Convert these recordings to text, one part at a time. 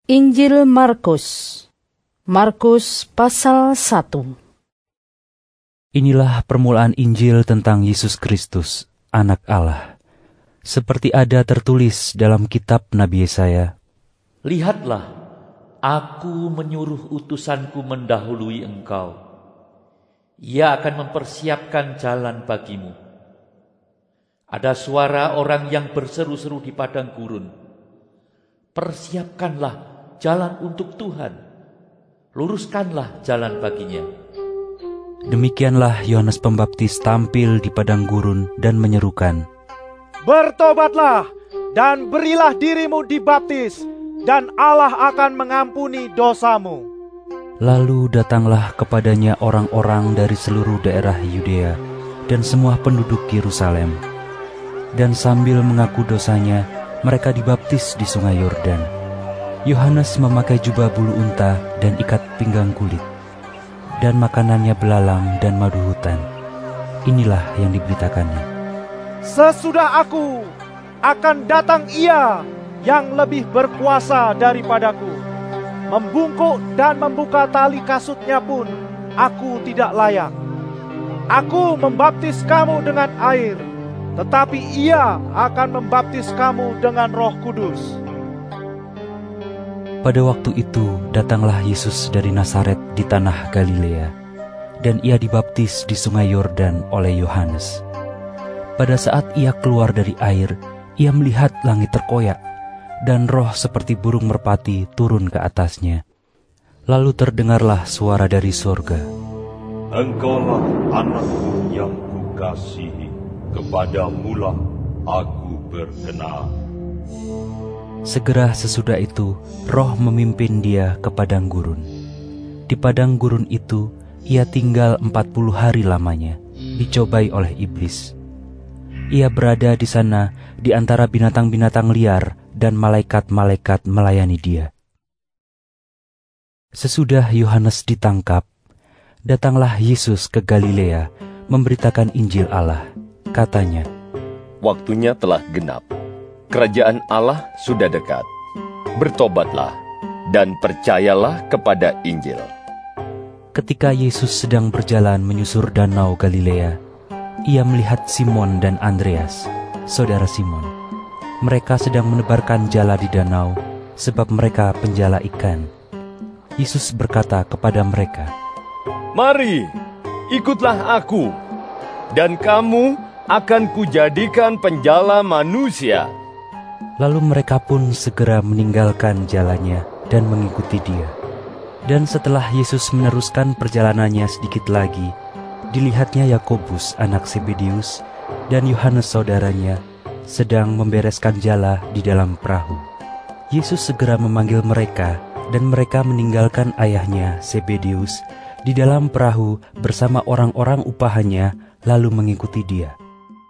Injil Markus. Markus pasal 1. Inilah permulaan Injil tentang Yesus Kristus, Anak Allah. Seperti ada tertulis dalam kitab Nabi Yesaya. Lihatlah, aku menyuruh utusanku mendahului engkau. Ia akan mempersiapkan jalan bagimu. Ada suara orang yang berseru-seru di padang gurun. Persiapkanlah jalan untuk Tuhan. Luruskanlah jalan baginya. Demikianlah Yohanes Pembaptis tampil di padang gurun dan menyerukan, "Bertobatlah dan berilah dirimu dibaptis, dan Allah akan mengampuni dosamu." Lalu datanglah kepadanya orang-orang dari seluruh daerah Yudea dan semua penduduk Yerusalem. Dan sambil mengaku dosanya, mereka dibaptis di sungai Yordan. Yohanes memakai jubah bulu unta dan ikat pinggang kulit, dan makanannya belalang dan madu hutan. Inilah yang diberitakannya. "Sesudah aku, akan datang Ia yang lebih berkuasa daripadaku. Membungkuk dan membuka tali kasutnya pun aku tidak layak. Aku membaptis kamu dengan air, tetapi Ia akan membaptis kamu dengan Roh Kudus." Pada waktu itu datanglah Yesus dari Nazaret di tanah Galilea, dan ia dibaptis di sungai Yordan oleh Yohanes. Pada saat ia keluar dari air, ia melihat langit terkoyak, dan roh seperti burung merpati turun ke atasnya. Lalu terdengarlah suara dari sorga, "Engkaulah anakku yang kukasihi, kepadamulah aku berkenan." Segera sesudah itu, roh memimpin dia ke padang gurun. Di padang gurun itu, ia tinggal 40 hari lamanya, dicobai oleh iblis. Ia berada di sana di antara binatang-binatang liar, dan malaikat-malaikat melayani dia. Sesudah Yohanes ditangkap, datanglah Yesus ke Galilea, memberitakan Injil Allah. Katanya, "Waktunya telah genap. Kerajaan Allah sudah dekat. Bertobatlah dan percayalah kepada Injil." Ketika Yesus sedang berjalan menyusur danau Galilea, ia melihat Simon dan Andreas, saudara Simon. Mereka sedang menebarkan jala di danau, sebab mereka penjala ikan. Yesus berkata kepada mereka, "Mari, ikutlah aku, dan kamu akan kujadikan penjala manusia." Lalu mereka pun segera meninggalkan jalannya dan mengikuti dia. Dan setelah Yesus meneruskan perjalanannya sedikit lagi, dilihatnya Yakobus anak Zebedeus dan Yohanes saudaranya sedang membereskan jala di dalam perahu. Yesus segera memanggil mereka, dan mereka meninggalkan ayahnya Zebedeus di dalam perahu bersama orang-orang upahannya, lalu mengikuti dia.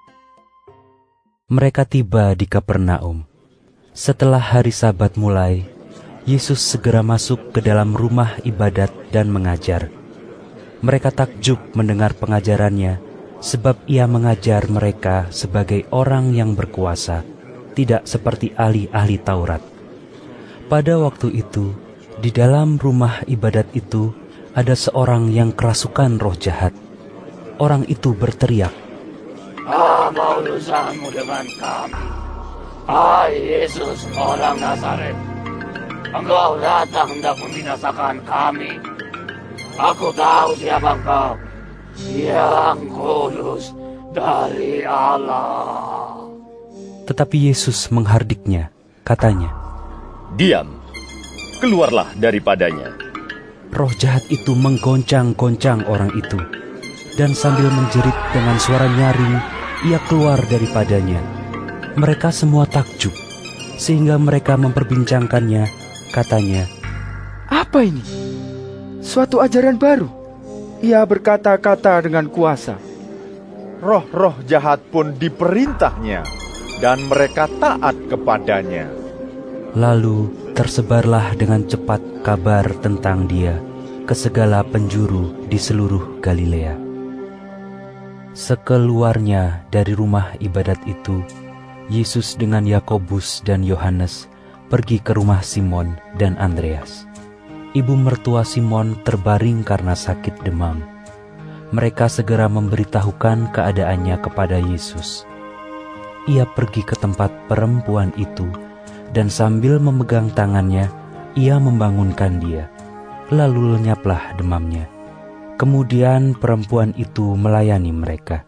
Mereka tiba di Kapernaum. Setelah hari Sabat mulai, Yesus segera masuk ke dalam rumah ibadat dan mengajar. Mereka takjub mendengar pengajarannya, sebab ia mengajar mereka sebagai orang yang berkuasa, tidak seperti ahli-ahli Taurat. Pada waktu itu, di dalam rumah ibadat itu, ada seorang yang kerasukan roh jahat. Orang itu berteriak, "Apa urusanmu dengan kami, hai Yesus orang Nazaret? Engkau datang hendak membinasakan kami. Aku tahu siapa engkau, yang kudus dari Allah." Tetapi Yesus menghardiknya, katanya, "Diam, keluarlah daripadanya." Roh jahat itu menggoncang-goncang orang itu, dan sambil menjerit dengan suara nyaring, ia keluar daripadanya. Mereka semua takjub, sehingga mereka memperbincangkannya. Katanya, "Apa ini? Suatu ajaran baru. Ia berkata-kata dengan kuasa." Roh-roh jahat pun diperintahnya, dan mereka taat kepadanya. Lalu tersebarlah dengan cepat kabar tentang dia ke segala penjuru di seluruh Galilea. Sekeluarnya dari rumah ibadat itu, Yesus dengan Yakobus dan Yohanes pergi ke rumah Simon dan Andreas. Ibu mertua Simon terbaring karena sakit demam. Mereka segera memberitahukan keadaannya kepada Yesus. Ia pergi ke tempat perempuan itu, dan sambil memegang tangannya, ia membangunkan dia. Lalu lenyaplah demamnya. Kemudian perempuan itu melayani mereka.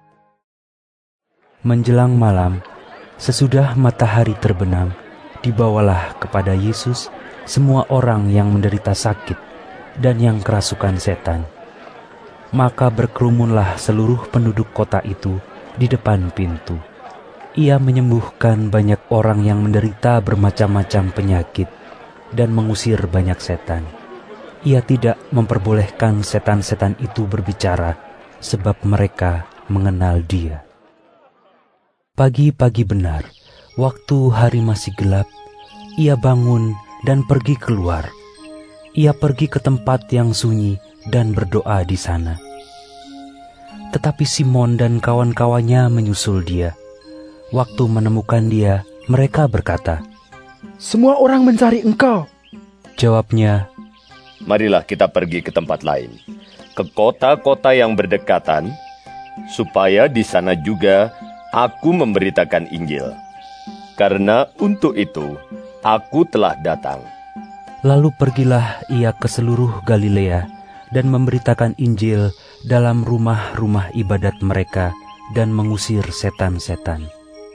Menjelang malam, sesudah matahari terbenam, dibawalah kepada Yesus semua orang yang menderita sakit dan yang kerasukan setan. Maka berkerumunlah seluruh penduduk kota itu di depan pintu. Ia menyembuhkan banyak orang yang menderita bermacam-macam penyakit dan mengusir banyak setan. Ia tidak memperbolehkan setan-setan itu berbicara, sebab mereka mengenal Dia. Pagi-pagi benar, waktu hari masih gelap, ia bangun dan pergi keluar. Ia pergi ke tempat yang sunyi dan berdoa di sana. Tetapi Simon dan kawan-kawannya menyusul dia. Waktu menemukan dia, mereka berkata, "Semua orang mencari Engkau." Jawabnya, Marilah kita pergi ke tempat lain, ke kota-kota yang berdekatan, supaya di sana juga aku memberitakan Injil. Karena untuk itu aku telah datang. Lalu pergilah ia ke seluruh Galilea dan memberitakan Injil dalam rumah-rumah ibadat mereka dan mengusir setan-setan.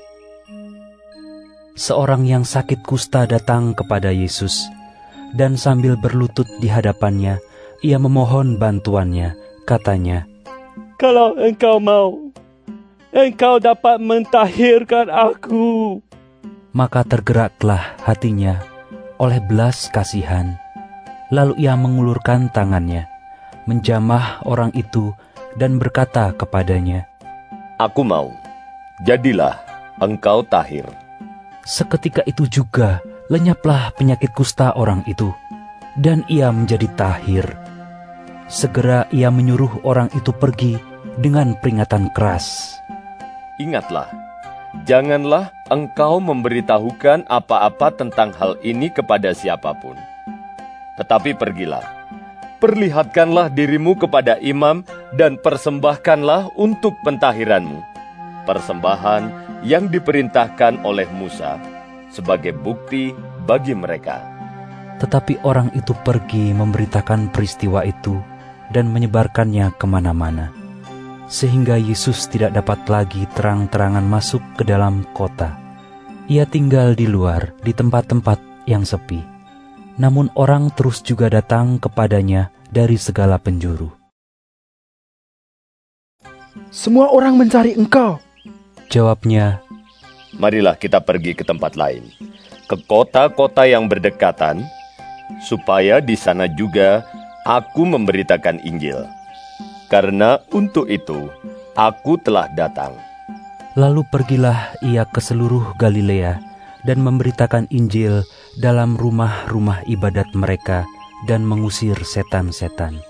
Seorang yang sakit kusta datang kepada Yesus, dan sambil berlutut di hadapannya, ia memohon bantuannya, katanya, Kalau engkau mau, engkau dapat mentahirkan aku. Maka tergeraklah hatinya oleh belas kasihan. Lalu ia mengulurkan tangannya, menjamah orang itu dan berkata kepadanya, Aku mau, jadilah engkau tahir. Seketika itu juga lenyaplah penyakit kusta orang itu, dan ia menjadi tahir. Segera ia menyuruh orang itu pergi dengan peringatan keras. Ingatlah, janganlah engkau memberitahukan apa-apa tentang hal ini kepada siapapun. Tetapi pergilah, perlihatkanlah dirimu kepada imam dan persembahkanlah untuk pentahiranmu persembahan yang diperintahkan oleh Musa sebagai bukti bagi mereka. Tetapi orang itu pergi memberitakan peristiwa itu dan menyebarkannya kemana-mana, sehingga Yesus tidak dapat lagi terang-terangan masuk ke dalam kota. Ia tinggal di luar, di tempat-tempat yang sepi. Namun orang terus juga datang kepadanya dari segala penjuru. "Semua orang mencari Engkau." Jawabnya, Marilah kita pergi ke tempat lain, ke kota-kota yang berdekatan, supaya di sana juga aku memberitakan Injil. Karena untuk itu aku telah datang. Lalu pergilah ia ke seluruh Galilea dan memberitakan Injil dalam rumah-rumah ibadat mereka dan mengusir setan-setan.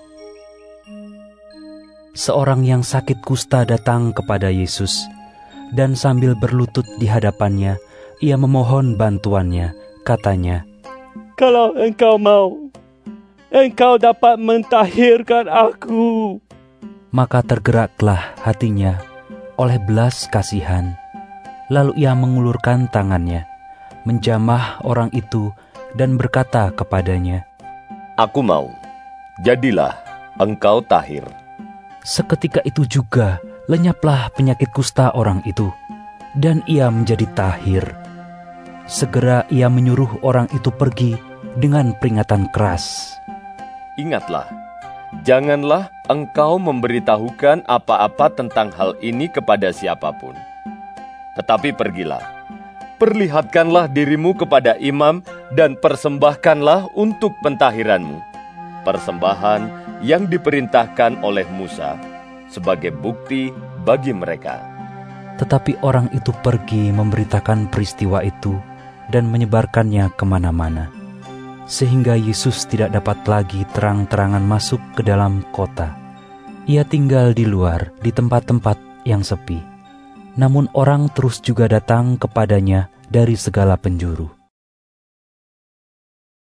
Seorang yang sakit kusta datang kepada Yesus, dan sambil berlutut di hadapannya, ia memohon bantuannya, katanya, Kalau engkau mau, engkau dapat mentahirkan aku. Maka tergeraklah hatinya oleh belas kasihan. Lalu ia mengulurkan tangannya, menjamah orang itu dan berkata kepadanya, Aku mau, jadilah engkau tahir. Seketika itu juga lenyaplah penyakit kusta orang itu, dan ia menjadi tahir. Segera ia menyuruh orang itu pergi dengan peringatan keras. Ingatlah, janganlah engkau memberitahukan apa-apa tentang hal ini kepada siapapun. Tetapi pergilah, perlihatkanlah dirimu kepada imam dan persembahkanlah untuk pentahiranmu persembahan yang diperintahkan oleh Musa sebagai bukti bagi mereka. Tetapi orang itu pergi memberitakan peristiwa itu dan menyebarkannya kemana-mana, sehingga Yesus tidak dapat lagi terang-terangan masuk ke dalam kota. Ia tinggal di luar, di tempat-tempat yang sepi. Namun orang terus juga datang kepadanya dari segala penjuru.